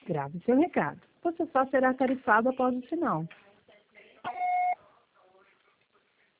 Grave seu recado. Você só será tarifado após o sinal.